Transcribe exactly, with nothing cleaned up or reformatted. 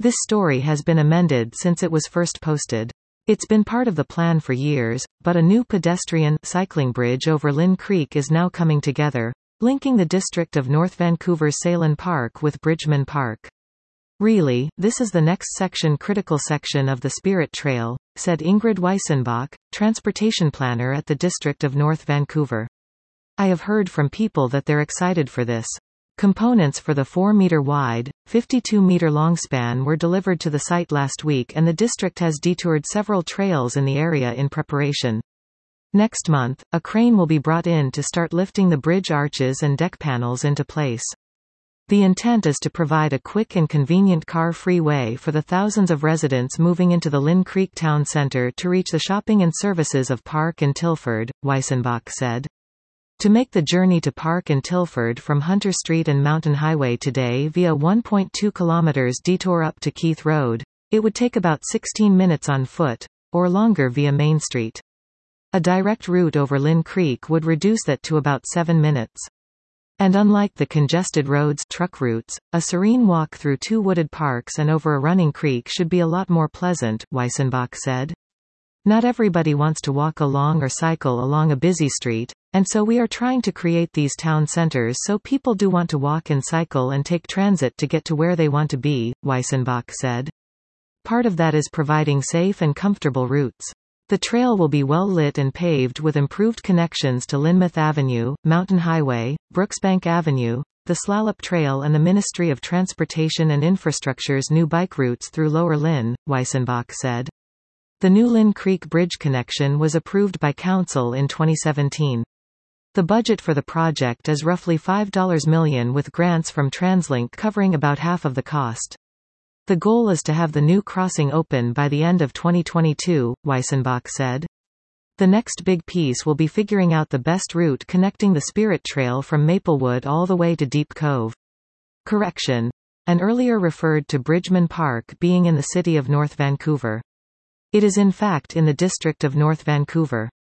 This story has been amended since it was first posted. It's been part of the plan for years, but a new pedestrian cycling bridge over Lynn Creek is now coming together, linking the district of North Vancouver's Salin Park with Bridgeman Park. Really, this is the next section critical section of the Spirit Trail, said Ingrid Weisenbach, transportation planner at the District of North Vancouver. I have heard from people that they're excited for this. Components for the four meter wide, fifty-two meter long span were delivered to the site last week, and the district has detoured several trails in the area in preparation. Next month, a crane will be brought in to start lifting the bridge arches and deck panels into place. The intent is to provide a quick and convenient car-free way for the thousands of residents moving into the Lynn Creek Town Centre to reach the shopping and services of Park and Tilford, Weisenbach said. To make the journey to Park and Tilford from Hunter Street and Mountain Highway today via one point two kilometers detour up to Keith Road, it would take about sixteen minutes on foot, or longer via Main Street. A direct route over Lynn Creek would reduce that to about seven minutes. And unlike the congested roads truck routes, a serene walk through two wooded parks and over a running creek should be a lot more pleasant, Weisenbach said. Not everybody wants to walk along or cycle along a busy street, and so we are trying to create these town centers so people do want to walk and cycle and take transit to get to where they want to be, Weisenbach said. Part of that is providing safe and comfortable routes. The trail will be well lit and paved with improved connections to Lynmouth Avenue, Mountain Highway, Brooksbank Avenue, the Slalop Trail and the Ministry of Transportation and Infrastructure's new bike routes through Lower Lynn, Weisenbach said. The new Lynn Creek Bridge connection was approved by Council in twenty seventeen. The budget for the project is roughly five million dollars with grants from TransLink covering about half of the cost. The goal is to have the new crossing open by the end of twenty twenty-two, Weisenbach said. The next big piece will be figuring out the best route connecting the Spirit Trail from Maplewood all the way to Deep Cove. Correction. An earlier referred to Bridgeman Park being in the city of North Vancouver. It is in fact in the district of North Vancouver.